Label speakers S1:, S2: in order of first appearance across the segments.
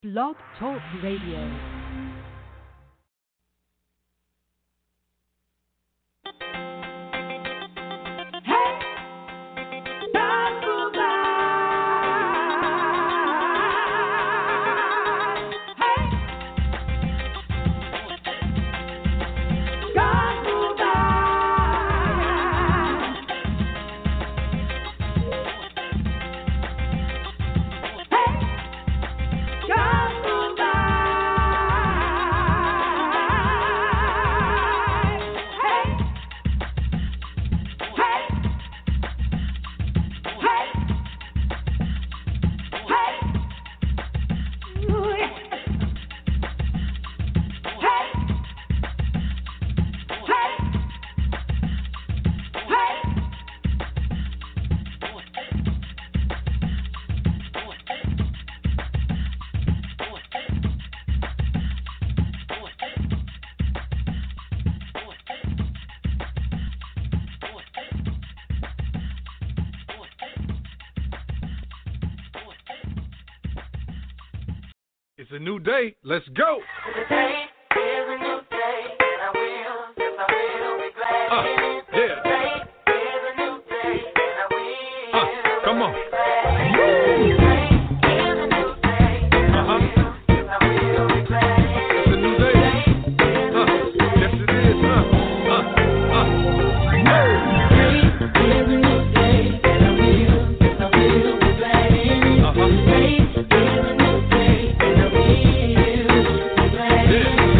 S1: Blog Talk Radio.
S2: It's a new day. Let's go.
S3: Today is a new day, and I will, yes I will be glad in it.
S2: Yeah.
S3: Today is a new day, and I will,
S2: Come on.
S3: be glad in it. Today is a new day, and I will, yes I will be glad in it.
S2: It's a new day. Yes, it is.
S3: Today is a new day, and I will, yes I will be glad in it. Today is a new day, and I will be glad in it.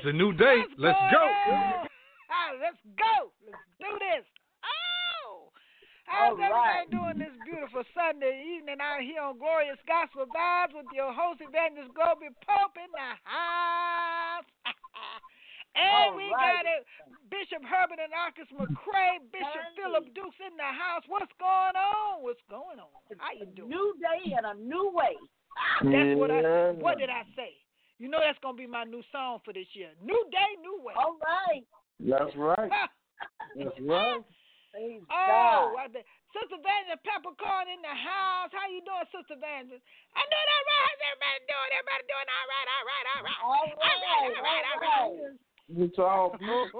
S2: It's a new day. Let's go.
S4: Let's go. Let's do this. Oh, how's everybody doing this beautiful Sunday evening out here on Glorious Gospel Vibes with your host, Evangelist Gobi Pope in the house. And we got it, Bishop Herbert and Arcus McCray, Bishop Philip Dukes in the house. What's going on? What's going on? How you doing?
S5: New day and a new way.
S4: That's what I said. What did I say? You know that's going to be my new song for this year. New day, new way.
S5: All right.
S6: That's right. That's right.
S5: Praise
S4: Oh,
S5: God.
S4: Sister Evangelist Peppercorn in the house. How you doing, Sister Evangelist? I'm doing all right. How's everybody doing? Everybody doing all right, all right, all right.
S5: All right.
S6: It's all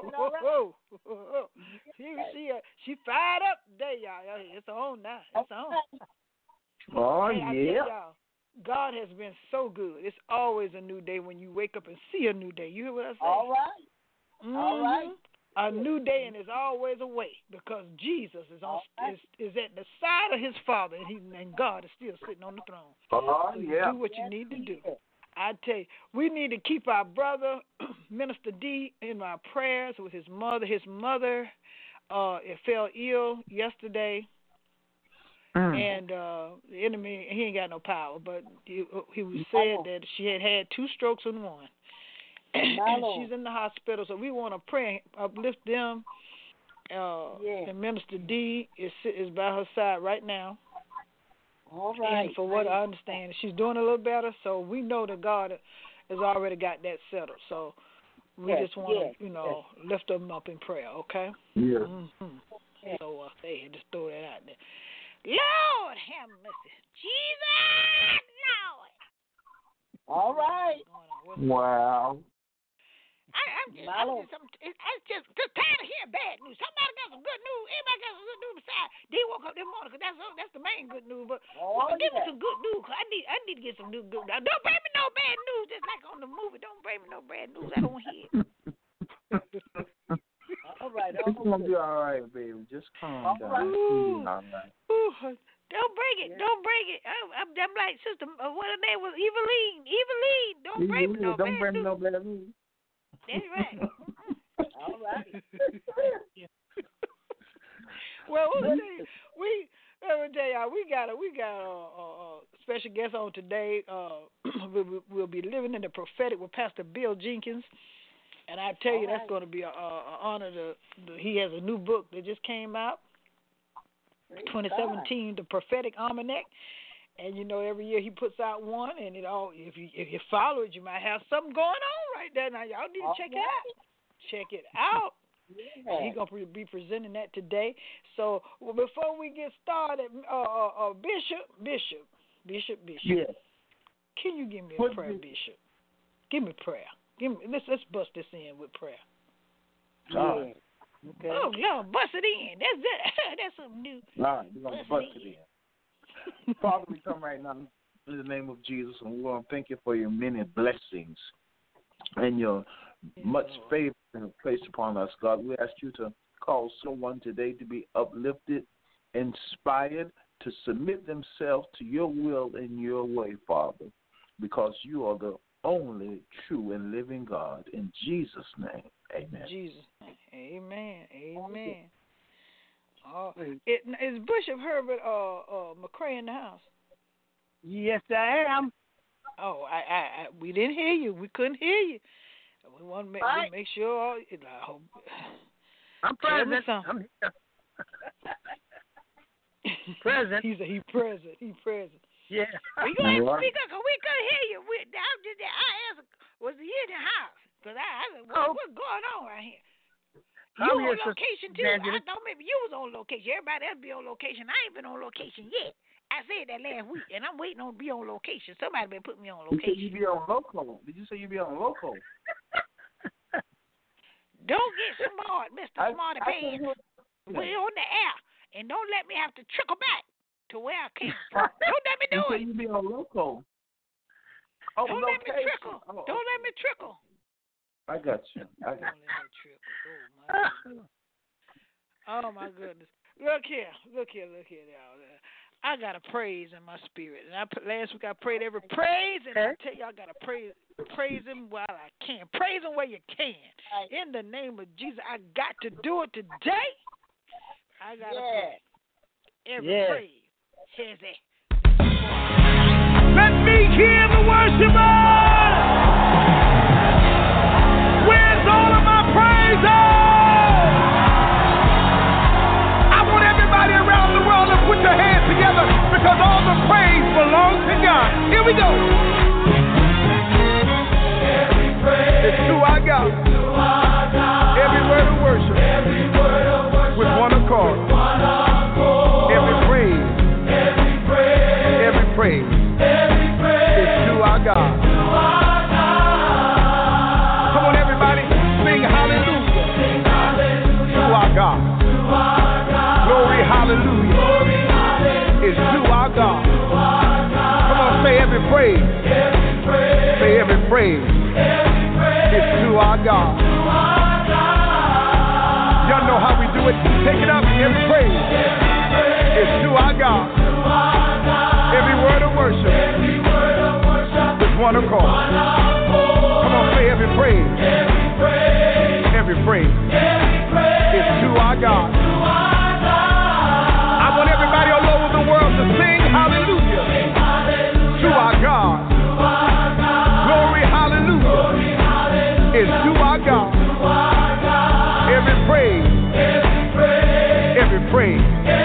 S4: She fired up today, y'all. It's on now. It's on.
S6: Oh,
S4: Hey, I tell
S6: yeah.
S4: y'all, God has been so good. It's always a new day when you wake up and see a new day. You hear what I say?
S5: All right.
S4: Mm-hmm.
S5: All right.
S4: A new day, and there's always a way because Jesus is is at the side of his Father, and God is still sitting on the throne.
S6: Oh,
S4: So
S6: yeah.
S4: do what you need to do. I tell you, we need to keep our brother, Minister D, in our prayers with his mother. His mother fell ill yesterday, and the enemy, he ain't got no power, but he said that she had 2 strokes in one. And she's in the hospital, so we want to pray, uplift them. And Minister D is by her side right now.
S5: All right.
S4: And for what I understand, she's doing a little better, so we know that God has already got that settled. So we just want to, lift them up in prayer, okay?
S6: Yeah.
S4: Mm-hmm. So just throw that out there. Lord have mercy. Jesus, Lord.
S5: All right.
S6: Wow.
S4: I'm just tired of hearing bad news. Somebody got some good news. Everybody got some good news besides. They woke up this morning because that's the main good news. But give me some good news because I need to get some new good news. Don't bring me no bad news. Just like on the movie. Don't bring me no bad news. I don't want to hear it.
S5: All right.
S6: It's going to be all right, baby. Just calm down.
S4: Ooh.
S6: All right.
S4: Ooh. Don't bring it. Don't bring it. I'm like, sister, what her name was? Eveline. Don't bring me no bad news.
S6: Don't bring me no bad news.
S4: That's right.
S5: All right.
S4: Well, we got a special guest on today. We'll be living in the prophetic with Pastor Bill Jenkins, and I tell you that's going to be an honor. He has a new book that just came out, 2017, The Prophetic Almanac. And every year he puts out one, and if you follow it, you might have something going on right there. Now y'all need to check it out. Check it out. Yeah. He's gonna be presenting that today. So before we get started, Bishop.
S6: Yes.
S4: Can you give me a prayer, Bishop? Give me prayer. Let's bust this in with prayer.
S6: Right.
S5: Okay.
S4: Oh yeah, bust it in. That's it. That's something new.
S6: All right, we're gonna bust it in. Father, we come right now in the name of Jesus, and we want to thank you for your many blessings and your much favor placed upon us, God. We ask you to cause someone today to be uplifted, inspired, to submit themselves to your will and your way, Father, because you are the only true and living God. In Jesus' name, amen.
S4: Jesus' name, amen. Is Bishop Herbert McCray in the house?
S5: Yes, I am.
S4: Oh, we didn't hear you. We couldn't hear you. We want to make sure. I hope.
S5: I'm present. I'm here. Present.
S4: He present.
S5: Yeah.
S4: We go ahead and speak up because we couldn't hear you. I asked, was he in the house? Because I said, what's going on right here? You on location too. I thought maybe you was on location. Everybody else be on location. I ain't been on location yet. I said that last week, and I'm waiting on to be on location. Somebody been putting me on location.
S6: You be on local. Did you say you be on local?
S4: Don't get smart, Mr. Smarty Pants. We're on the air, and don't let me have to trickle back to where I came from. Don't let me do it.
S6: You be on local. Oh,
S4: don't let me trickle. Don't let me trickle.
S6: I got you.
S4: Oh my goodness. Look here, y'all. I got a praise in my spirit. And last week I prayed every praise, and I tell you I got to praise him while I can. Praise him where you can. In the name of Jesus, I got to do it today. I got to praise. Every praise. Here's it.
S2: Let me hear the worshipers. Where's all of my praises? I want everybody around the world to put your hands together because all the praise belongs to God. Here we go. Every praise it's to our God. Every word of worship. With one accord. Every praise. Every praise. It's to our God. Come on, everybody, sing hallelujah. To our God. Glory, hallelujah. It's to our God. Come on, say every praise. Say every praise. It's to our God. Y'all know how we do it. Take it up, every praise. It's to our God. Every word of worship. With one accord. Come on, say every praise. Every praise. It's to our God. I want everybody all over the world to sing hallelujah. To our God. Glory, hallelujah. It's to our God. Every praise. Every praise.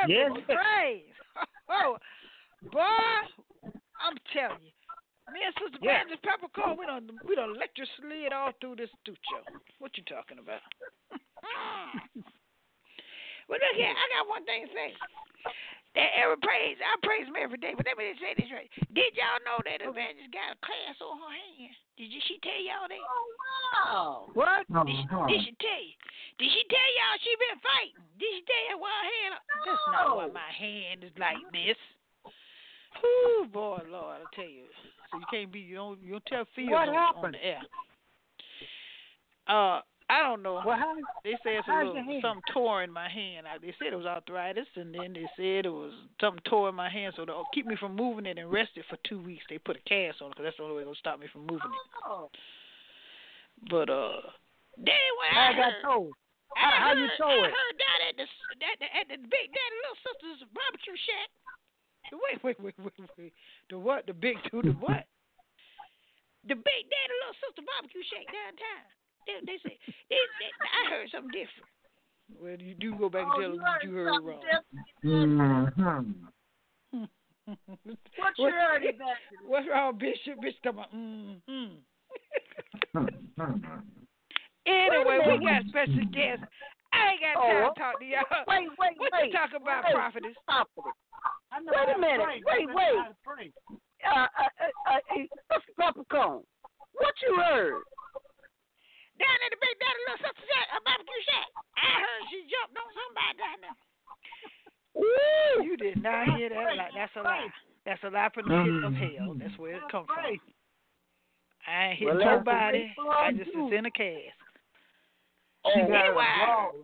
S5: Yes.
S4: praise. Oh, boy, I'm telling you. Me and Sister Branches Peppercorn, we done electric slid all through this studio. What you talking about? Well, look here, I got one thing to say. That every praise, I praise him every day, but let me just say this right. Did y'all know that Evangelist got a class on her hand? She tell y'all that?
S5: Oh, wow.
S4: What? Did she tell you? Did she tell y'all she been fighting? Did she tell you why her hand? That's not why my hand is like this. Oh boy, Lord, I tell you. So you can't be, you don't tell Phil on the air. I don't know.
S5: Well,
S4: they said it's a little something tore in my hand. They said it was arthritis, and then they said it was something tore in my hand. So to keep me from moving it and rest it for 2 weeks, they put a cast on it because that's the only way going to stop me from moving it. But then when I got told. How you told it? I heard that at the Big Daddy Little Sisters barbecue shack. Wait. The what? The Big Two? The what? The Big Daddy Little Sister barbecue shack downtown. They say I heard something different. Well, you do go back and tell them that you heard wrong.
S5: What you heard about?
S4: What's wrong, Bishop? Bishop talking about Anyway, we got special guests. I ain't got time to talk to y'all.
S5: Wait.
S4: What you talking about, prophetess?
S5: Wait a minute. Wait. Mr. Popcorn, what you heard?
S4: Down at the Big Daddy Little Sister shack, a barbecue shack. I heard she jumped on somebody down there. Ooh, you did not hear that. That's a lie. That's a lie from the pit of hell. That's where it comes from. I ain't hit nobody. I just was in a cast. Anyway.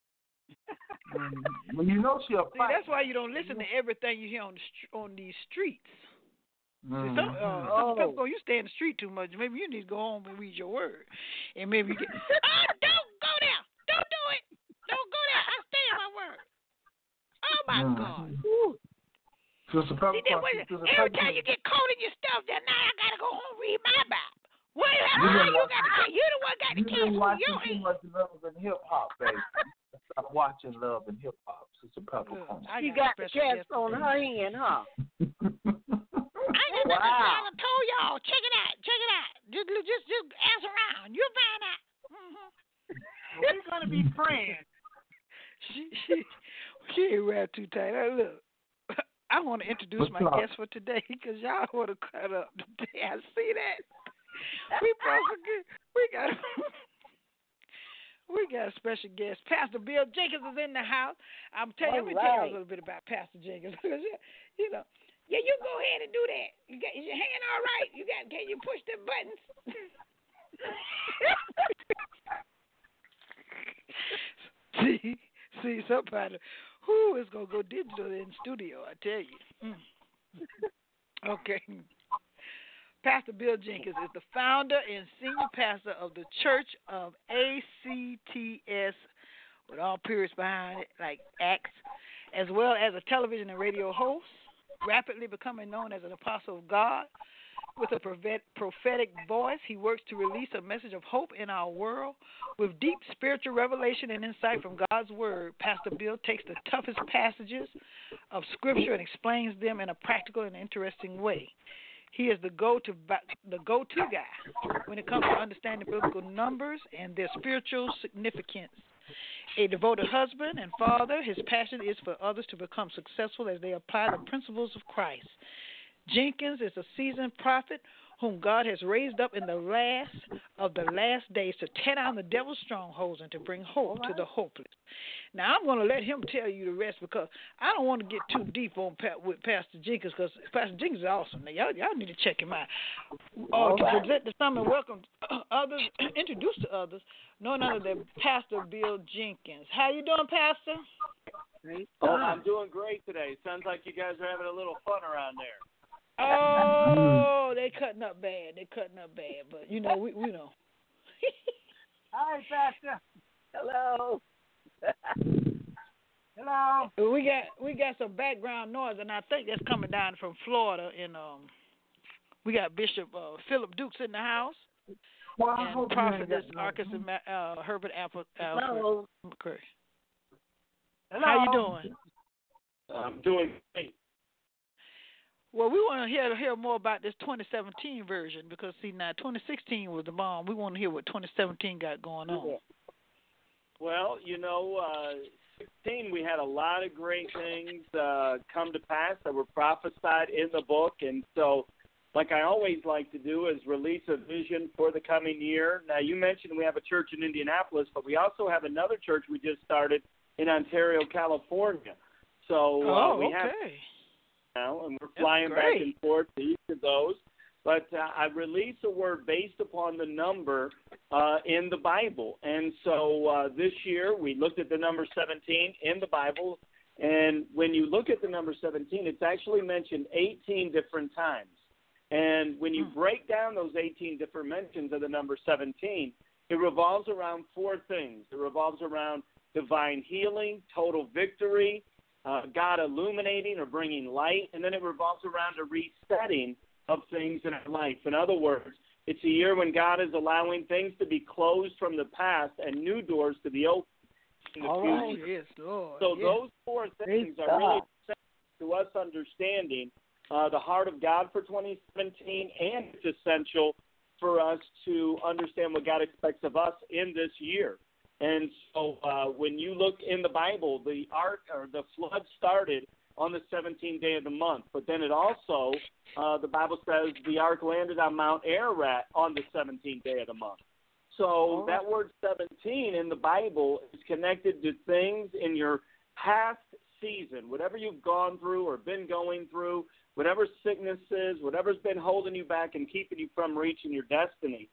S6: When you know she'll fight.
S4: See, that's why you don't listen to everything you hear on these streets. Some people, you stay in the street too much. Maybe you need to go home and read your word. And maybe you get, don't go there. Don't do it. Don't go there. I stay in my word. Oh, my God. Every time you get caught in your stuff, then now I got to go home and read my Bible. What you got to say? You the one got to cancel your hand.
S6: Too much Love and Hip Hop, baby. Stop watching Love and Hip Hop. Sister Peppercorn.
S5: You got the cast on her hand, huh?
S4: I ain't got nothing to I told y'all. Check it out. Just ask around. You'll find out.
S5: We're gonna be friends.
S4: She ain't wrapped too tight. Look, I want to introduce my guest for today because y'all want to cut up today. I see that. We got a special guest. Pastor Bill Jenkins is in the house. I'm telling you, let me tell you a little bit about Pastor Jenkins. You know. Yeah, you go ahead and do that. Is your hand all right? Can you push the buttons? see, somebody who is gonna go digital in studio? I tell you. Okay. Pastor Bill Jenkins is the founder and senior pastor of the Church of ACTS, with all periods behind it, like Acts, as well as a television and radio host. Rapidly becoming known as an apostle of God with a prophetic voice, he works to release a message of hope in our world. With deep spiritual revelation and insight from God's word, Pastor Bill takes the toughest passages of Scripture and explains them in a practical and interesting way. He is the go-to guy when it comes to understanding biblical numbers and their spiritual significance. A devoted husband and father, his passion is for others to become successful as they apply the principles of Christ. Jenkins is a seasoned prophet whom God has raised up in the last days to tear down the devil's strongholds and to bring hope to the hopeless. Now, I'm going to let him tell you the rest because I don't want to get too deep with Pastor Jenkins because Pastor Jenkins is awesome. Now, y'all need to check him out. To present the sermon, welcome others, introduce to others, none other than Pastor Bill Jenkins. How you doing, Pastor?
S7: I'm doing great today. Sounds like you guys are having a little fun around there.
S4: Oh, they cutting up bad. But you know, we know.
S5: Hi, Pastor. Hello. Hello.
S4: We got some background noise, and I think that's coming down from Florida. And we got Bishop Philip Dukes in the house, and Prophetess Arkansas Herbert Alfred McCurry.
S5: Hello.
S4: How you doing?
S7: I'm doing great.
S4: Well, we want to hear more about this 2017 version because, see, now 2016 was the bomb. We want to hear what 2017 got going on.
S5: Yeah.
S7: Well, 16, we had a lot of great things come to pass that were prophesied in the book. And so, like I always like to do, is release a vision for the coming year. Now, you mentioned we have a church in Indianapolis, but we also have another church we just started in Ontario, California. So we have now, and we're flying back and forth to each of those. But I released a word based upon the number in the Bible. And so this year we looked at the number 17 in the Bible. And when you look at the number 17, it's actually mentioned 18 different times. And when you break down those 18 different mentions of the number 17, it revolves around four things. It revolves around divine healing, total victory, God illuminating or bringing light, and then it revolves around a resetting of things in our life. In other words, it's a year when God is allowing things to be closed from the past and new doors to be opened in the future.
S4: Yes, Lord.
S7: So those four things are really essential to us understanding the heart of God for 2017, and it's essential for us to understand what God expects of us in this year. And so when you look in the Bible, the ark or the flood started on the 17th day of the month. But then it also, the Bible says the ark landed on Mount Ararat on the 17th day of the month. So that word 17 in the Bible is connected to things in your past season, whatever you've gone through or been going through, whatever sickness is, whatever's been holding you back and keeping you from reaching your destiny.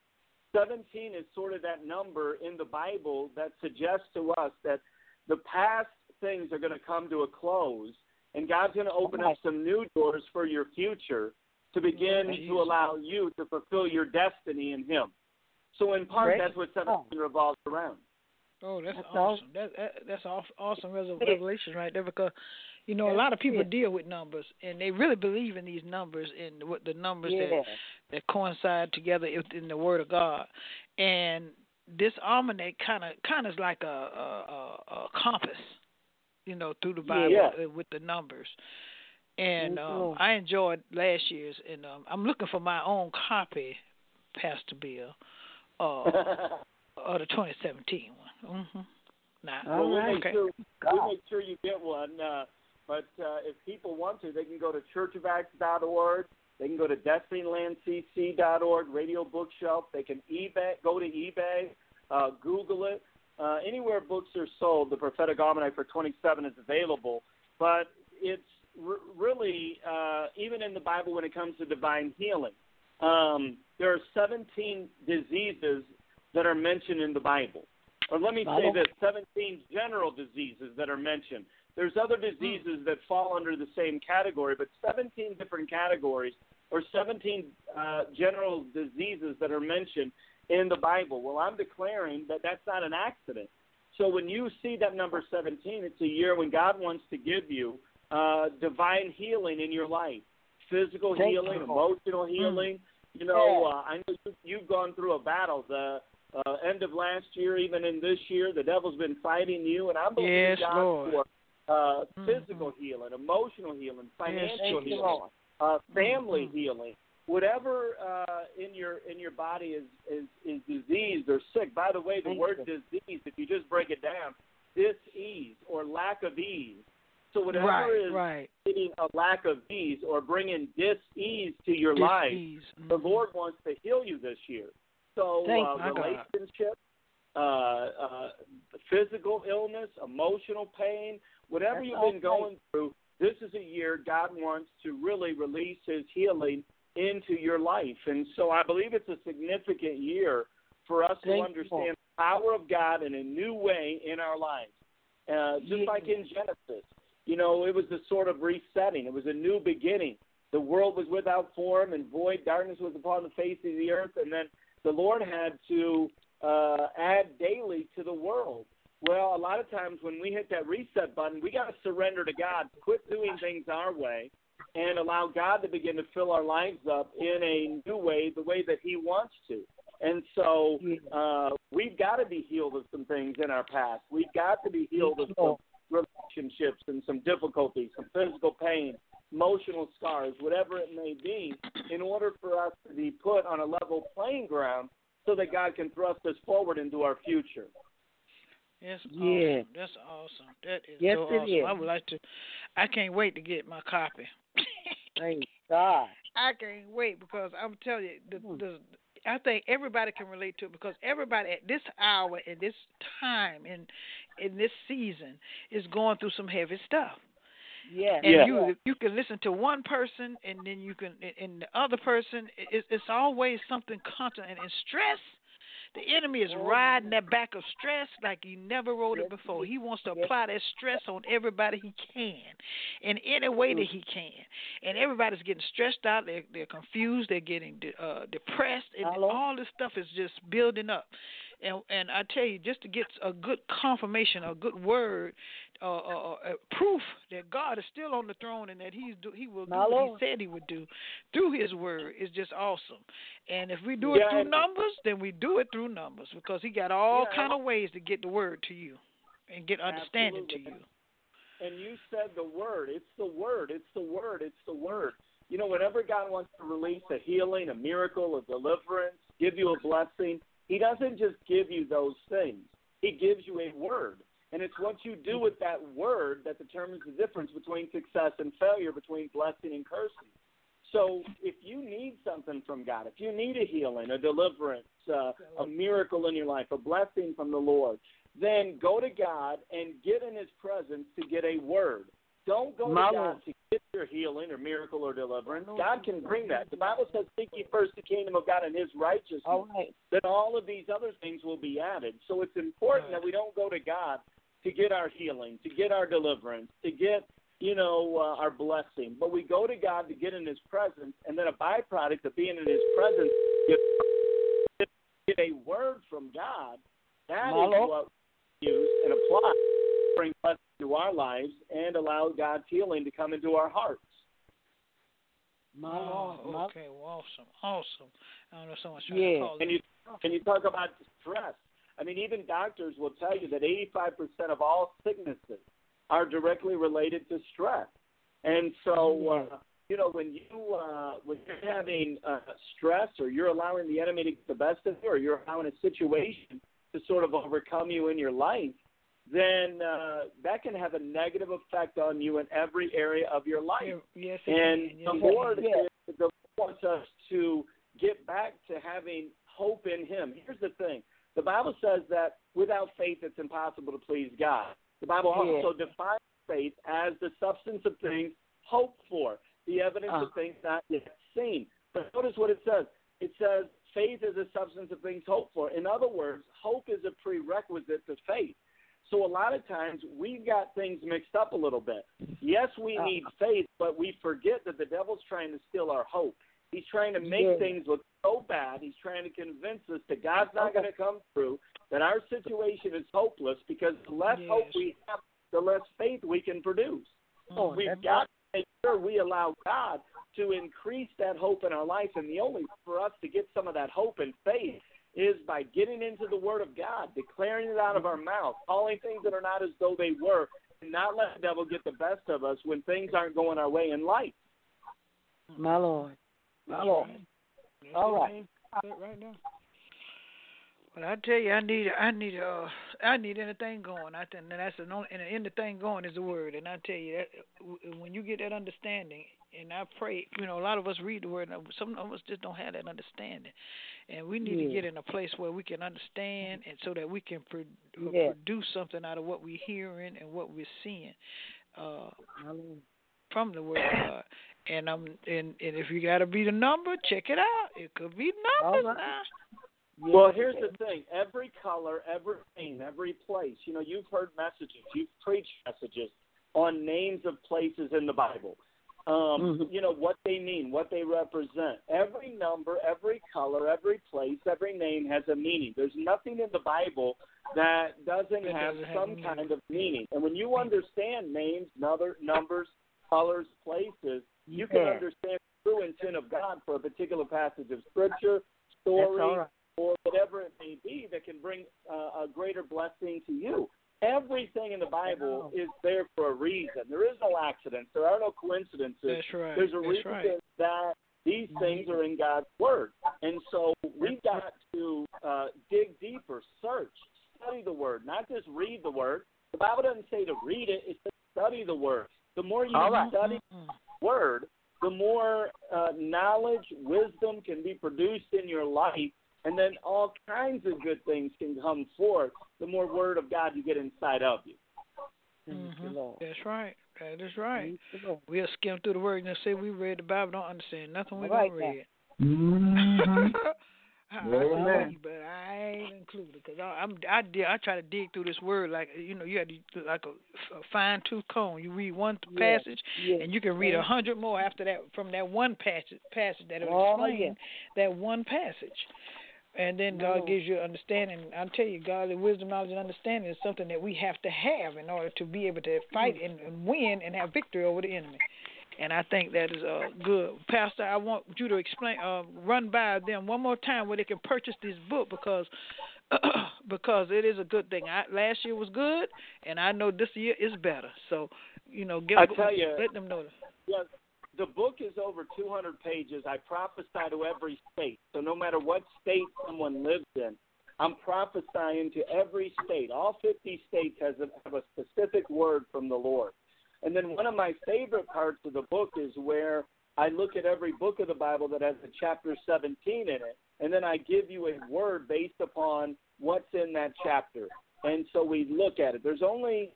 S7: 17 is sort of that number in the Bible that suggests to us that the past things are going to come to a close, and God's going to open up some new doors for your future to begin to allow you to fulfill your destiny in Him. So in part, that's what 17 revolves around.
S4: Oh, that's awesome. That's awesome revelation right there, because a lot of people deal with numbers, and they really believe in these numbers and what the numbers that coincide together in the Word of God. And this almanac kind of is like a compass, through the Bible with the numbers. And I enjoyed last year's, and I'm looking for my own copy, Pastor Bill, of the 2017 one. Mm-hmm.
S7: Well, we'll make sure you get one. But if people want to, they can go to churchofacts.org. They can go to destinylandcc.org, Radio Bookshelf. They can go to eBay, Google it. Anywhere books are sold, the Prophetic Almanac for 27 is available. But it's really, even in the Bible when it comes to divine healing, there are 17 diseases that are mentioned in the Bible. Or let me say this, 17 general diseases that are mentioned. There's other diseases that fall under the same category, but 17 different categories or 17 general diseases that are mentioned in the Bible. Well, I'm declaring that that's not an accident. So when you see that number 17, it's a year when God wants to give you divine healing in your life, physical healing, emotional healing. I know you've gone through a battle. The end of last year, even in this year, the devil's been fighting you, and I'm believing God for physical healing, emotional healing, financial healing, family healing, whatever in your body is diseased or sick. By the way, the word disease, if you just break it down, dis-ease or lack of ease. So whatever is getting a lack of ease or bringing dis-ease to your life, the Lord wants to heal you this year. So relationships, physical illness, emotional pain, whatever you've been going through, this is a year God wants to really release His healing into your life. And so I believe it's a significant year for us to understand the power of God in a new way in our lives. Just like in Genesis, it was a sort of resetting. It was a new beginning. The world was without form and void. Darkness was upon the face of the earth. And then the Lord had to add daily to the world. Well, a lot of times when we hit that reset button, we got to surrender to God, quit doing things our way, and allow God to begin to fill our lives up in a new way, the way that He wants to. And so we've got to be healed of some things in our past. We've got to be healed of some relationships and some difficulties, some physical pain, emotional scars, whatever it may be, in order for us to be put on a level playing ground so that God can thrust us forward into our future.
S4: That's
S5: Yeah.
S4: awesome. That's awesome. That is
S5: Yes,
S4: so
S5: it
S4: awesome.
S5: is.
S4: I would like to. I can't wait to get my copy.
S5: Praise God.
S4: I can't wait because I'm telling you, I think everybody can relate to it because everybody at this hour, at this time, in this season, is going through some heavy stuff.
S5: Yeah.
S4: And you can listen to one person, and then you can, and the other person. It's always something constant and stress. The enemy is riding that back of stress like he never rode it before. He wants to apply that stress on everybody he can, in any way that he can. And everybody's getting stressed out. They're confused. They're getting depressed. And all this stuff is just building up. And I tell you, just to get a good confirmation, a good word, proof that God is still on the throne and that He will do what He said He would do through His word is just awesome. And if we do it through numbers, then we do it through numbers because He got all kind of ways to get the word to you and get understanding to you.
S7: And you said the word. It's the word. It's the word. It's the word. You know, whenever God wants to release a healing, a miracle, a deliverance, give you a blessing, He doesn't just give you those things. He gives you a word. And it's what you do with that word that determines the difference between success and failure, between blessing and cursing. So if you need something from God, if you need a healing, a deliverance, a miracle in your life, a blessing from the Lord, then go to God and get in His presence to get a word. Don't go to God to get your healing or miracle or deliverance. God can bring that. The Bible says, seek ye first the kingdom of God and His righteousness. Then all of these other things will be added. So it's important that we don't go to God to get our healing, to get our deliverance, to get, our blessing. But we go to God to get in His presence, and then a byproduct of being in His presence, get a word from God. That is what we use and apply to bring blessing to our lives and allow God's healing to come into our hearts.
S4: Okay, well, awesome. I don't know if someone's trying to call
S7: it. And you talk about stress. I mean, even doctors will tell you that 85% of all sicknesses are directly related to stress. And so, when you're having stress, or you're allowing the enemy to get the best of you, or you're allowing a situation to sort of overcome you in your life, then that can have a negative effect on you in every area of your life.
S4: Yes,
S7: and the Lord wants us to get back to having hope in Him. Here's the thing. The Bible says that without faith it's impossible to please God. The Bible also defines faith as the substance of things hoped for, the evidence of things not yet seen. But notice what it says. It says faith is a substance of things hoped for. In other words, hope is a prerequisite to faith. So a lot of times we've got things mixed up a little bit. Yes, we need faith, but we forget that the devil's trying to steal our hope. He's trying to make things look so bad. He's trying to convince us that God's not going to come through, that our situation is hopeless, because the less hope we have, the less faith we can produce. We've got to make sure we allow God to increase that hope in our life, and the only way for us to get some of that hope and faith is by getting into the Word of God, declaring it out of our mouth, calling things that are not as though they were, and not let the devil get the best of us when things aren't going our way in life.
S5: My Lord. My Lord. All right.
S4: Right now. But I tell you, I need anything going. I think that's the thing going is the word. And I tell you that when you get that understanding, and I pray, a lot of us read the word, and some of us just don't have that understanding, and we need to get in a place where we can understand, and so that we can produce something out of what we're hearing and what we're seeing from the word of God. And if you got to be the number, check it out. It could be numbers now.
S7: Well, here's the thing. Every color, every name, every place. You've heard messages. You've preached messages on names of places in the Bible. What they mean, what they represent. Every number, every color, every place, every name has a meaning. There's nothing in the Bible that doesn't have some kind of meaning. And when you understand names, numbers, colors, places, you can understand the true intent of God for a particular passage of Scripture, story, or whatever it may be that can bring a greater blessing to you. everything in the Bible is there for a reason. There is no accidents. There are no coincidences.
S4: That's right.
S7: There's a reason that these things are in God's Word. And so we've got to dig deeper, search, study the Word, not just read the Word. The Bible doesn't say to read it, it says study the Word. The more you study the Word, the more knowledge, wisdom can be produced in your life, and then all kinds of good things can come forth the more Word of God you get inside of you.
S4: That's right. That is right. We'll skim through the Word and say we read the Bible, don't understand nothing we don't read. I know you, but I ain't included because I try to dig through this Word like you had to, like a fine tooth comb. You read one passage and you can read 100 more after that from that one passage that will explain that one passage. And then God gives you understanding. I'll tell you, godly wisdom, knowledge, and understanding is something that we have to have in order to be able to fight and win and have victory over the enemy. And I think that is good. Pastor, I want you to explain, run by them one more time where they can purchase this book because it is a good thing. Last year was good, and I know this year is better. So, let them know.
S7: Yes. The book is over 200 pages. I prophesy to every state. So no matter what state someone lives in, I'm prophesying to every state. All 50 states have a specific word from the Lord. And then one of my favorite parts of the book is where I look at every book of the Bible that has a chapter 17 in it, and then I give you a word based upon what's in that chapter. And so we look at it. There's only,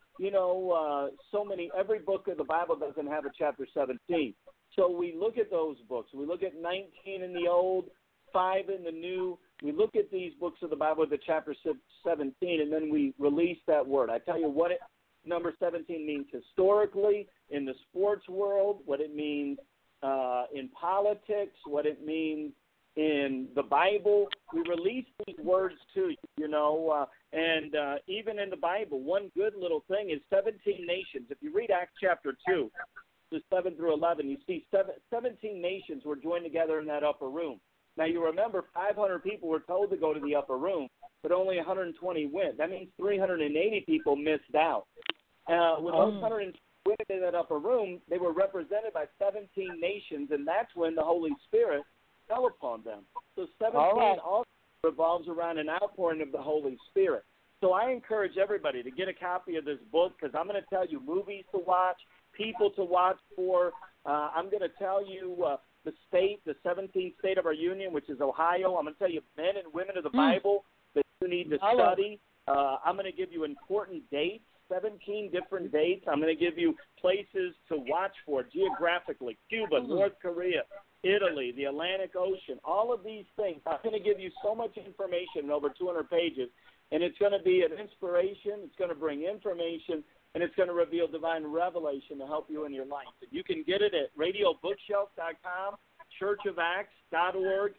S7: so many. Every book of the Bible doesn't have a chapter 17. So we look at those books. We look at 19 in the Old, 5 in the New. We look at these books of the Bible with the chapter 17, and then we release that word. I tell you what number 17 means historically, in the sports world, what it means in politics, what it means in the Bible. We release these words to you, and even in the Bible, one good little thing is 17 nations. If you read Acts chapter 2, 7 through 11, you see 17 nations were joined together in that upper room. Now, you remember 500 people were told to go to the upper room, but only 120 went. That means 380 people missed out. With those 120 women in that upper room, they were represented by 17 nations, and that's when the Holy Spirit fell upon them. So 17 also revolves around an outpouring of the Holy Spirit. So I encourage everybody to get a copy of this book because I'm going to tell you movies to watch, people to watch for. I'm going to tell you the 17th state of our union, which is Ohio. I'm going to tell you men and women of the Bible that you need to study. I'm going to give you important dates, 17 different dates. I'm going to give you places to watch for geographically, Cuba, North Korea, Italy, the Atlantic Ocean, all of these things. I'm going to give you so much information in over 200 pages, and it's going to be an inspiration. It's going to bring information, and it's going to reveal divine revelation to help you in your life. And you can get it at radiobookshelf.com, churchofacts.org,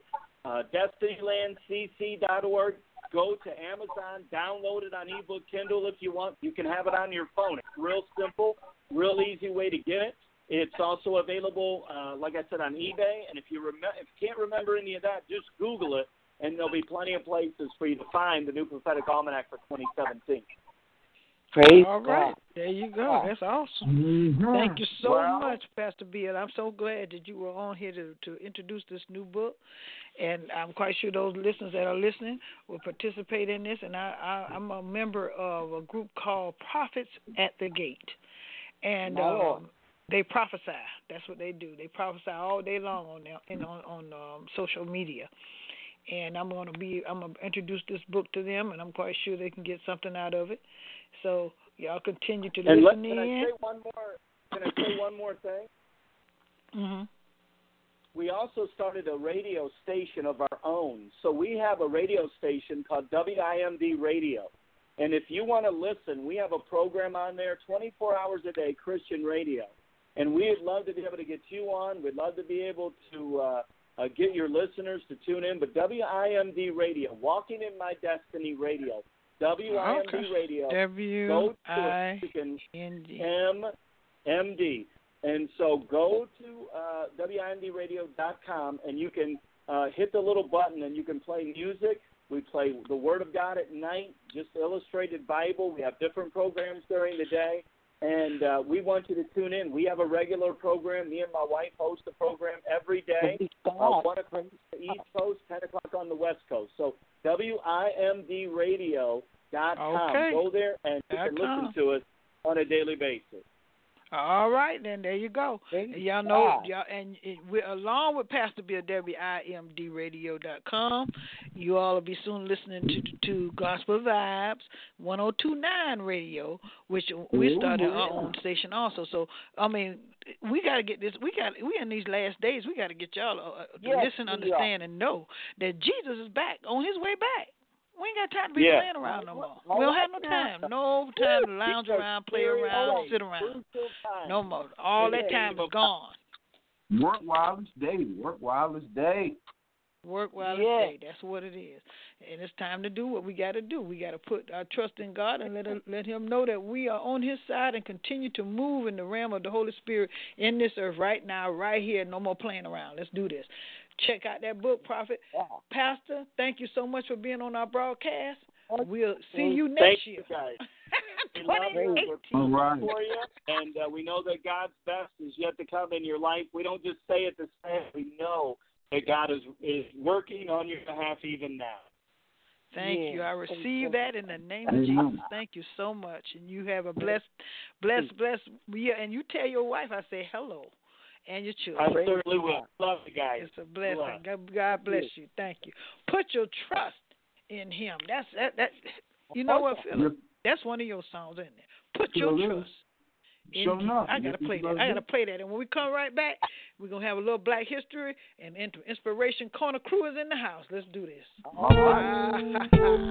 S7: destinylandcc.org. Go to Amazon, download it on ebook Kindle if you want. You can have it on your phone. It's real simple, real easy way to get it. It's also available, like I said, on eBay. And if you can't remember any of that, just Google it, and there'll be plenty of places for you to find the New Prophetic Almanac for 2017.
S5: Praise
S4: All right.
S5: God.
S4: There you go. That's awesome. Thank you so much, Pastor Bill. I'm so glad that you were on here to introduce this new book. And I'm quite sure those listeners that are listening will participate in this. And I'm a member of a group called Prophets at the Gate. And they prophesy. That's what they do. They prophesy all day long on social media. And I'm gonna introduce this book to them, and I'm quite sure they can get something out of it. So y'all continue to listen in.
S7: Can I say one more thing?
S4: Mm-hmm.
S7: We also started a radio station of our own. So we have a radio station called WIMD Radio. And if you want to listen, we have a program on there 24 hours a day, Christian radio. And we'd love to be able to get you on. We'd love to be able to get your listeners to tune in. But WIMD Radio, Walking in My Destiny Radio, WIMD Radio.
S4: WIMD.
S7: MD. And so go to WIMDradio.com, and you can hit the little button, and you can play music, We play the Word of God at night, just illustrated Bible. We have different programs during the day, and we want you to tune in. We have a regular program. Me and my wife host a program every day, 1 o'clock on the East Coast, 10 o'clock on the West Coast. So WIMDradio.com.
S4: Okay.
S7: Go there, and you can listen to us on a daily basis.
S4: All right, then there you go. And y'all know, we along with Pastor Bill, WIMDradio.com. You all will be soon listening to Gospel Vibes 102.9 Radio, which we started our own station also. So I mean, we got to get this. We in these last days. We got to get y'all to listen, understand, and know that Jesus is back on His way back. We ain't got time to be playing around no more. We don't have no time. No time to lounge around, play around, sit around. No more. All that time is gone.
S6: Work while it's day. Work while it's day.
S4: Work while it's day. That's what it is. And it's time to do what we got to do. We got to put our trust in God and let Him know that we are on His side and continue to move in the realm of the Holy Spirit in this earth right now, right here. No more playing around. Let's do this. Check out that book, Prophet. Pastor, thank you so much for being on our broadcast. We'll see you next year.
S7: Guys. We love you. We're praying for you, and we know that God's best is yet to come in your life. We don't just say it to say it. We know that God is working on your behalf even now.
S4: Thank you. I receive that in the name of Jesus. Thank you so much. And you have a blessed year. And you tell your wife I say hello. And your children.
S7: I certainly will. Love you guys.
S4: It's a blessing. God bless you. Thank you. Put your trust in Him. That's you know what, Philip? That's one of your songs, isn't it? Put your trust in Him. I gotta play that. And when we come right back, we're gonna have a little Black History and Inspiration Corner crew is in the house. Let's do this.
S6: All right.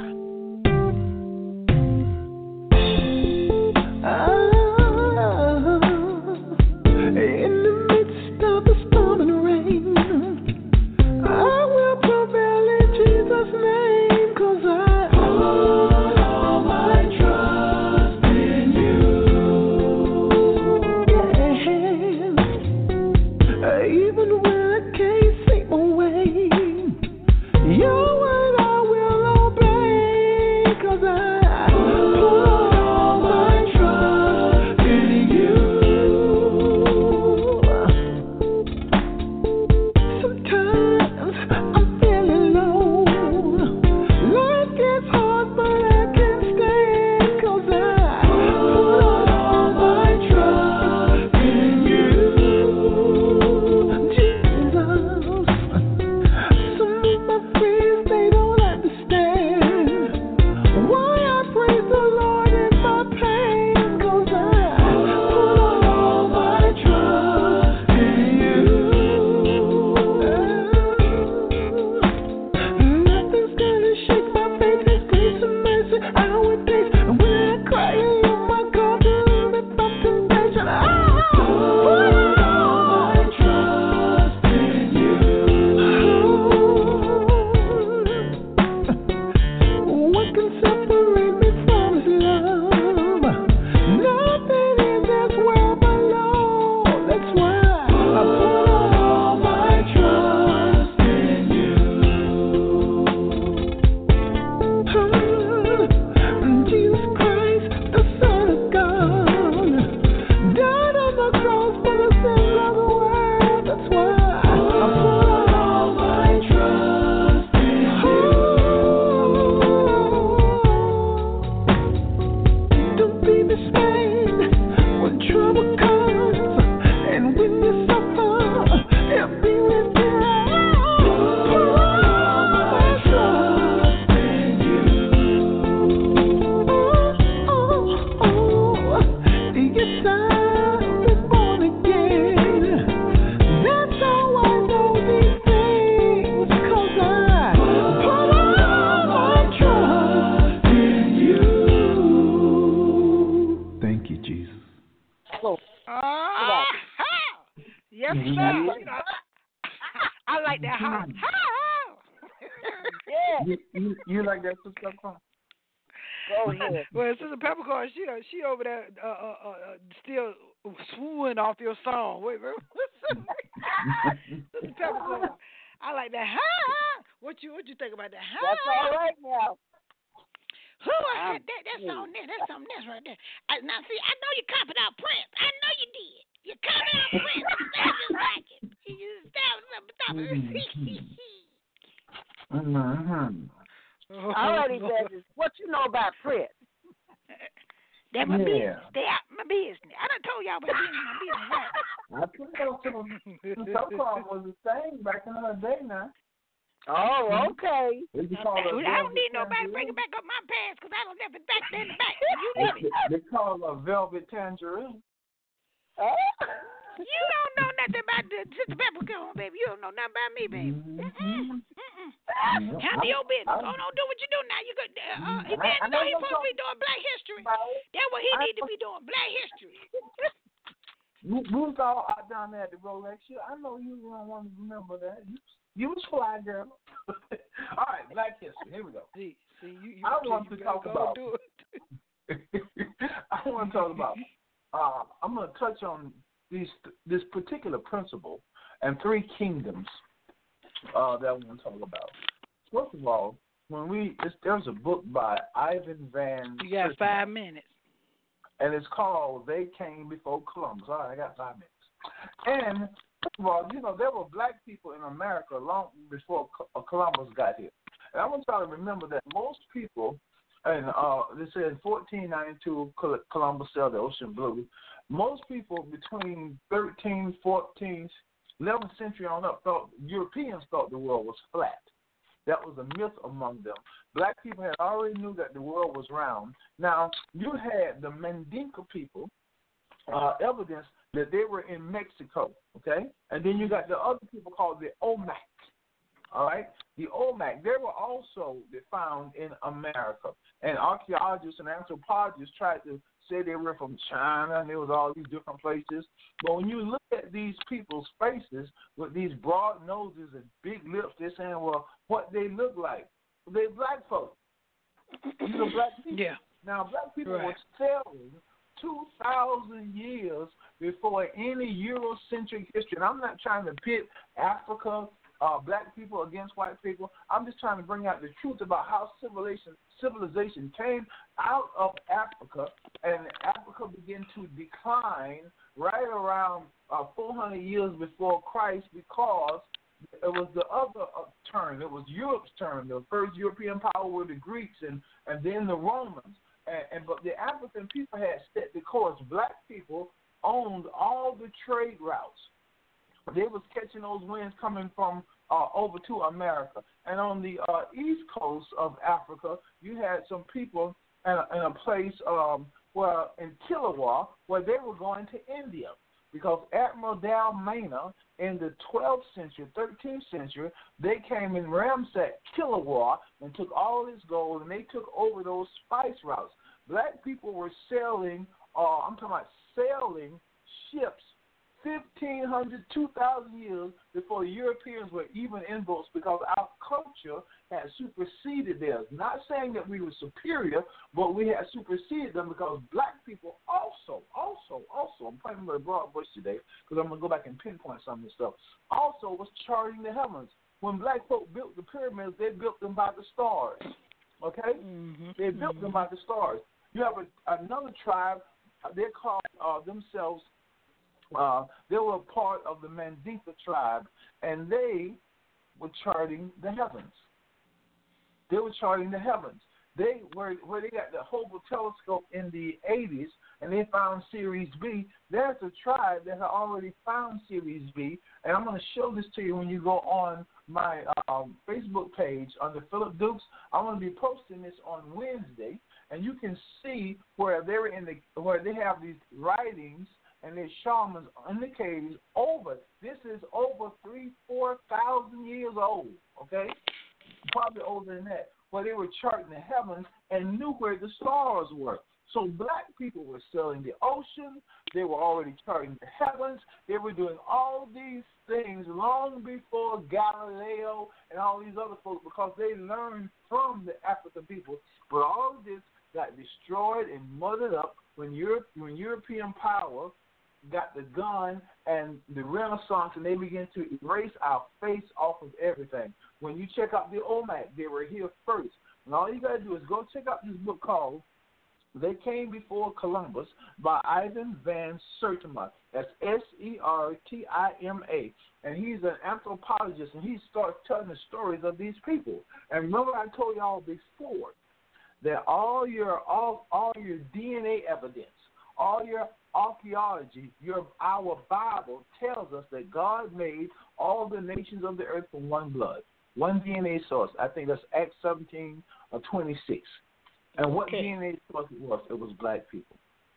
S6: You like that sister?
S5: Oh yeah.
S4: Well, Sister Peppercorn, she over there still swooning off your song. Wait, Sister Peppercorn, I like that. Ha! What you think about that? Ha!
S5: That's all right now.
S4: Who that song there? That's something else right there. Now see, I know you copied out Prince. I know you did. You copied out Prince. You sound just like it. You just sound something top of it.
S5: All right, Evangelist. What you know about Prince?
S4: That's my business. Stay out my business. I done told y'all about being in my business, right?
S6: I think the so-called was a thing back in the day now.
S5: Oh, okay.
S4: I don't need nobody bringing back up my past because I don't never back there in the back. You live it.
S6: They call a velvet tangerine.
S4: You don't know nothing about the Sister Pepper. Come on, baby. You don't know nothing about me, baby. Handle your business. Go on, do what you do now. You got Evangelist, know he's supposed to be doing Black History. That's what he need to be doing, Black History.
S6: We was all out down there at the Rolex. I know you don't want to remember that. You was fly, girl. All right, Black History. Here we go.
S4: See,
S6: I want to talk about. I want to talk about. I'm going to touch on this particular principle and three kingdoms that I want to talk about. First of all, there's a book by Ivan Van.
S4: You got 5 minutes.
S6: And it's called "They Came Before Columbus." All right, I got 5 minutes. And first of all, there were black people in America long before Columbus got here. And I want y'all to remember that most people, and they said in 1492 Columbus sailed the ocean blue. Most people between 13th, 14th, 11th century on up Europeans thought the world was flat. That was a myth among them. Black people had already knew that the world was round. Now, you had the Mandinka people, evidence that they were in Mexico, okay? And then you got the other people called the Olmec, all right? The Olmec, they were also found in America. And archaeologists and anthropologists tried to say they were from China and there was all these different places. But when you look at these people's faces with these broad noses and big lips, they're saying, well, what they look like? They're black folks. These are black people.
S4: Yeah.
S6: Now, black people were selling 2,000 years before any Eurocentric history. And I'm not trying to pit Africa, black people against white people. I'm just trying to bring out the truth about how civilization came out of Africa, and Africa began to decline right around 400 years before Christ, because it was the other turn. It was Europe's turn. The first European power were the Greeks and then the Romans. But the African people had set the course. Black people owned all the trade routes. They was catching those winds coming from over to America. And on the east coast of Africa, you had some people in a place in Kilauea where they were going to India. Because Admiral Dalmana in the 12th century, 13th century, they came and ransacked Kilauea and took all this gold, and they took over those spice routes. Black people were sailing ships 1,500, 2,000 years before Europeans were even in boats, because our culture had superseded theirs. Not saying that we were superior, but we had superseded them, because black people also, I'm pointing with a broad brush today because I'm going to go back and pinpoint some of this stuff, also was charting the heavens. When black folk built the pyramids, they built them by the stars, okay? Mm-hmm. They built them by the stars. You have another tribe, they called themselves, they were a part of the Mandinka tribe, and they were charting the heavens. They were charting the heavens. They where they got the Hubble telescope in the 80s, and they found Sirius B. There's a tribe that had already found Sirius B, and I'm going to show this to you when you go on my Facebook page under Philip Dukes. I'm going to be posting this on Wednesday, and you can see where they were where they have these writings and their shamans in the caves this is over 4,000 years old, okay? Probably older than that, where they were charting the heavens and knew where the stars were. So black people were sailing the ocean. They were already charting the heavens. They were doing all these things long before Galileo and all these other folks, because they learned from the African people. But all of this got destroyed and muddled up when European power got the gun and the Renaissance, and they begin to erase our face off of everything. When you check out the Olmec, they were here first. And all you got to do is go check out this book called They Came Before Columbus by Ivan Van Sertima. That's Sertima. And he's an anthropologist, and he starts telling the stories of these people. And remember I told y'all before that all your DNA evidence, all your archaeology, our Bible tells us that God made all the nations of the earth from one blood, one DNA source. I think that's Acts 17:26. And what DNA source it was black people.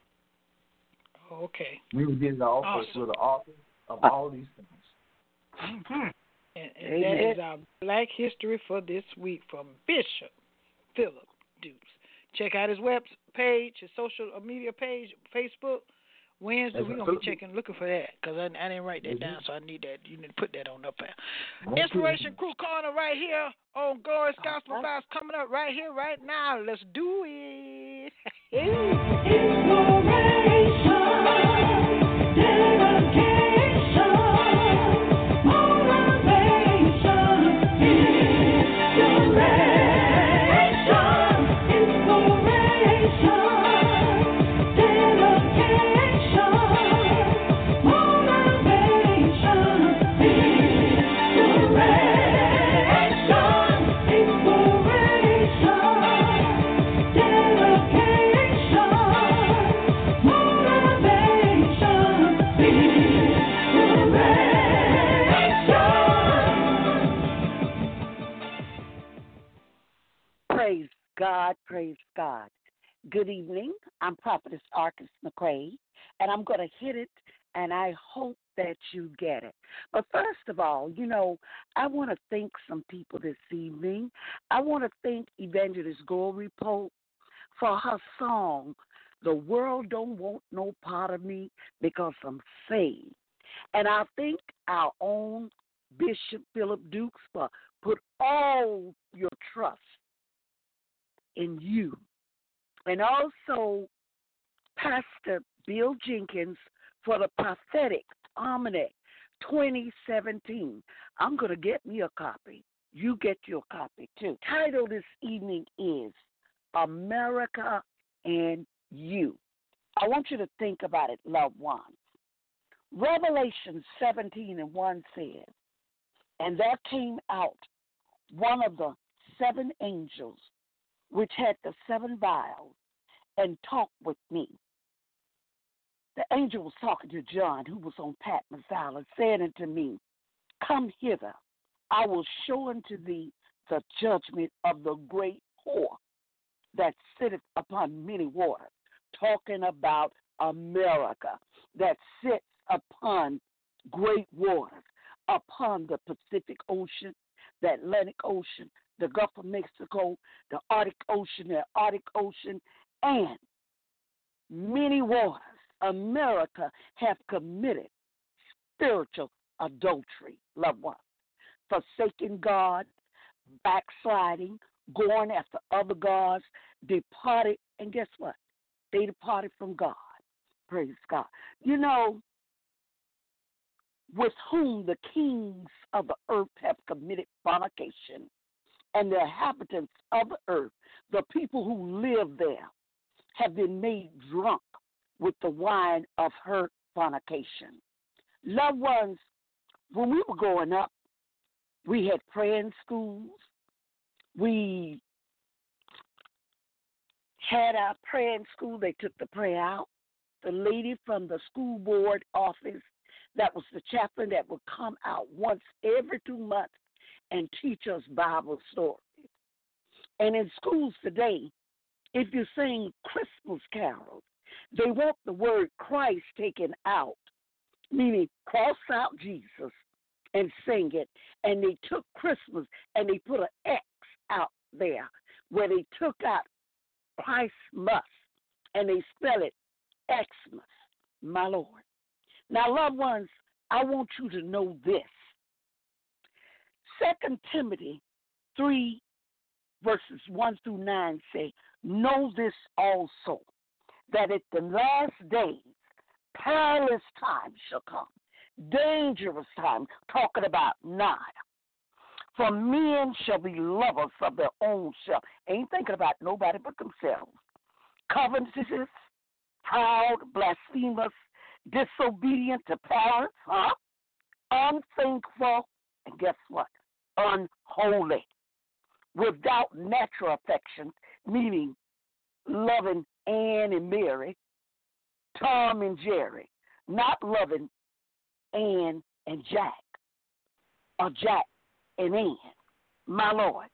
S4: Okay.
S6: We were getting the authors with the authors of all these things.
S4: Mm-hmm. And that is our Black History for this week from Bishop Philip Dukes. Check out his web page, his social media page, Facebook. Wednesday, we're going to be looking for that, because I didn't write that down, so I need that. You need to put that on up there. Inspiration Crew Corner right here on Glorious Gospel Vibes coming up right here, right now. Let's do it.
S5: Praise God. Good evening. I'm Prophetess Arcus McCrae, and I'm going to hit it, and I hope that you get it. But first of all, I want to thank some people this evening. I want to thank Evangelist Glory Pope for her song, The World Don't Want No Part of Me Because I'm Saved. And I thank our own Bishop Philip Dukes for put all your trust in you. And also Pastor Bill Jenkins for the Prophetic Almanac 2017. I'm going to get me a copy. You get your copy too. Title this evening is America and You. I want you to think about it, loved ones. Revelation 17:1 says, and there came out one of the 7 angels which had the 7 vials, and talked with me. The angel was talking to John, who was on Patmos Island, saying unto me, come hither, I will show unto thee the judgment of the great whore that sitteth upon many waters, talking about America, that sits upon great waters, upon the Pacific Ocean, the Atlantic Ocean, the Gulf of Mexico, the Arctic Ocean, and many waters. America have committed spiritual adultery, loved ones, forsaking God, backsliding, going after other gods, departed, and guess what? They departed from God. Praise God. With whom the kings of the earth have committed fornication, and the inhabitants of the earth, the people who live there, have been made drunk with the wine of her fornication. Loved ones, when we were growing up, we had praying schools. We had our praying school. They took the prayer out. The lady from the school board office, that was the chaplain, that would come out once every 2 months and teach us Bible stories. And in schools today, if you sing Christmas carols, they want the word Christ taken out, meaning cross out Jesus and sing it. And they took Christmas and they put an X out there where they took out Christmas and they spell it Xmas, my Lord. Now, loved ones, I want you to know this. 2 Timothy 3, verses 1 through 9 say, know this also, that at the last days perilous times shall come. Dangerous time, talking about nigh. For men shall be lovers of their own self. Ain't thinking about nobody but themselves. Covetous, proud, blasphemous, disobedient to parents, unthankful, and guess what? Unholy. Without natural affection, meaning loving Ann and Mary, Tom and Jerry, not loving Ann and Jack, or Jack and Ann, my Lord.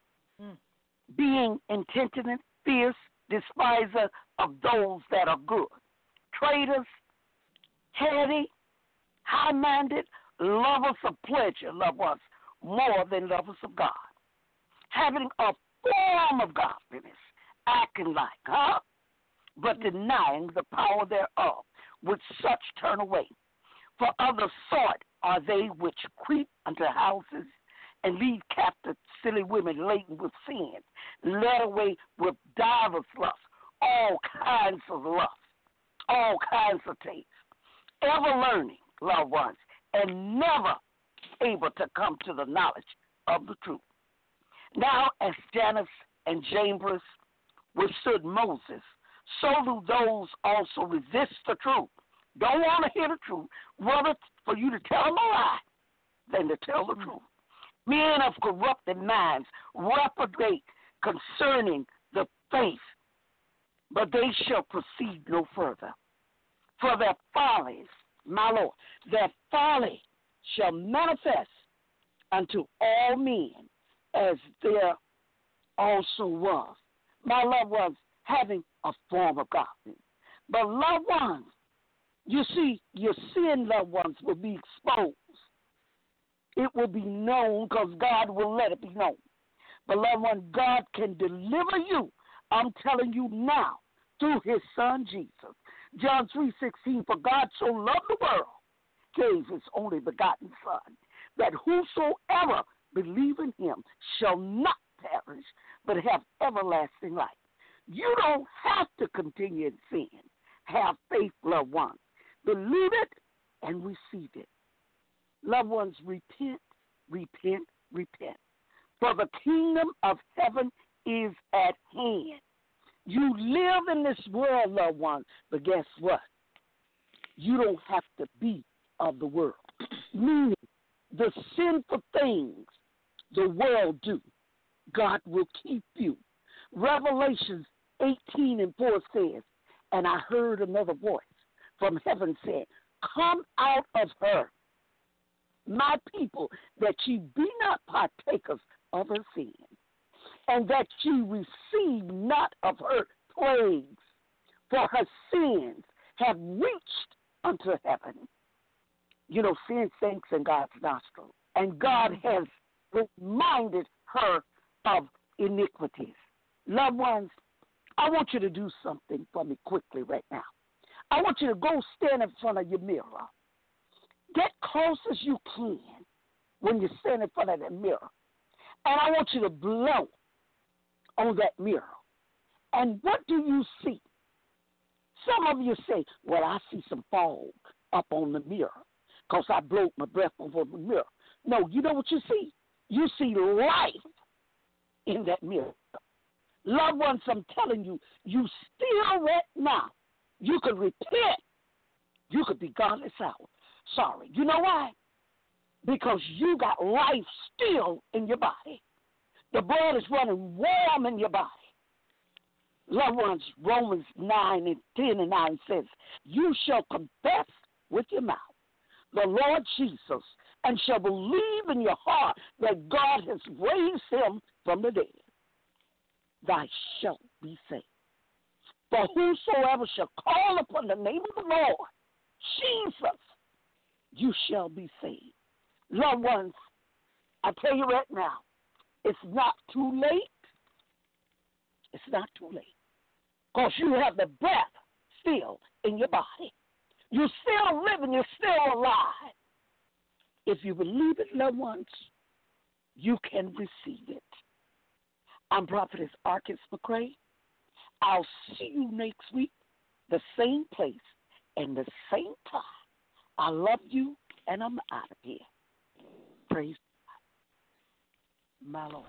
S5: Being intemperate, fierce, despiser of those that are good, traitors, heady, high-minded, lovers of pleasure, loved ones, more than lovers of God, having a form of godliness, acting like, but denying the power thereof, which such turn away. For other sort are they which creep unto houses and lead captive silly women laden with sins, led away with divers lusts, all kinds of lust, all kinds of tastes, ever learning, loved ones, and never able to come to the knowledge of the truth. Now, as Jannes and Jambres withstood Moses, so do those also resist the truth. Don't want to hear the truth, rather for you to tell them a lie than to tell the truth. Men of corrupted minds reprobate concerning the faith, but they shall proceed no further. For their follies, my Lord, their folly shall manifest unto all men, as there also was. My loved ones, having a form of godliness. But loved ones, you see, your sin, loved ones, will be exposed. It will be known because God will let it be known. But loved one, God can deliver you, I'm telling you now, through his son Jesus. John 3:16, for God so loved the world, gave his only begotten Son, that whosoever believe in him shall not perish, but have everlasting life. You don't have to continue in sin. Have faith, loved ones. Believe it and receive it. Loved ones, repent, repent, repent. For the kingdom of heaven is at hand. You live in this world, loved ones, but guess what? You don't have to be of the world. Meaning, the sinful things the world do, God will keep you. Revelations 18:4 says, and I heard another voice from heaven said, come out of her, my people, that ye be not partakers of her sin, and that ye receive not of her plagues, for her sins have reached unto heaven. You know, sin stinks in God's nostrils, and God has reminded her of iniquities. Loved ones, I want you to do something for me quickly right now. I want you to go stand in front of your mirror. Get close as you can when you stand in front of that mirror. And I want you to blow on that mirror. And what do you see? Some of you say, well, I see some fog up on the mirror because I blew my breath over the mirror. No, you know what you see? You see life in that mirror. Loved ones, I'm telling you, you still right now. You could repent. You could be godly sorry. You know why? Because you got life still in your body. The blood is running warm in your body. Loved ones, Romans 9:10 says, you shall confess with your mouth the Lord Jesus and shall believe in your heart that God has raised him from the dead. Thou shalt be saved. For whosoever shall call upon the name of the Lord, Jesus, you shall be saved. Loved ones, I tell you right now, it's not too late. It's not too late. Because you have the breath still in your body. You're still living. You're still alive. If you believe it, loved ones, you can receive it. I'm Prophetess Arcus McCray. I'll see you next week, the same place And the same time, I love you, and I'm out of here. Praise God. My Lord.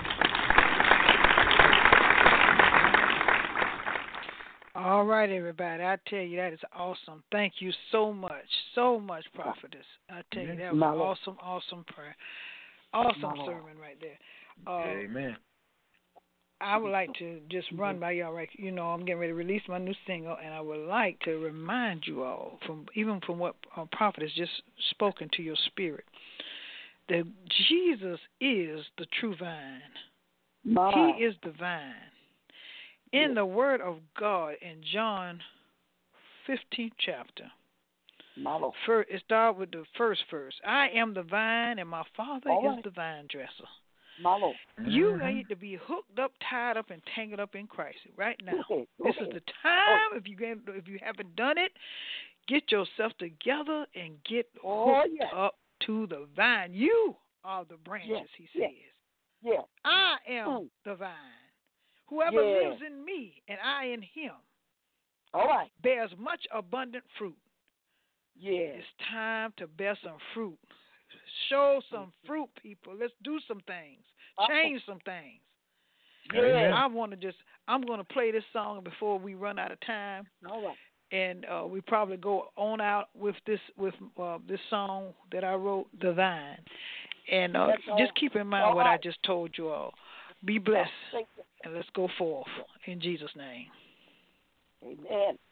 S4: All right, everybody. I tell you, that is awesome. Thank you so much, prophetess. I tell you, that was an awesome prayer. Awesome sermon right there.
S6: Amen.
S4: I would like to just run by y'all right. You know, I'm getting ready to release my new single, and I would like to remind you all, from what prophet has just spoken to your spirit, that Jesus is the true vine. He is the vine. In the Word of God, in John 15th chapter, it starts with the first verse. I am the vine, and my Father is the vine dresser. You need to be hooked up, tied up, and tangled up in Christ right now. This is the time. If you haven't done it, get yourself together and get hooked up to the vine. You are the branches, he says. I am the vine. Whoever lives in me and I in him bears much abundant fruit. It's time to bear some fruit. Show some fruit, people. Let's do some things. Change some things. I'm going to play this song before we run out of time. And we probably go on out with this song that I wrote, The Vine. And just keep in mind what I just told you all. Be blessed, and let's go forth in Jesus' name.
S5: Amen.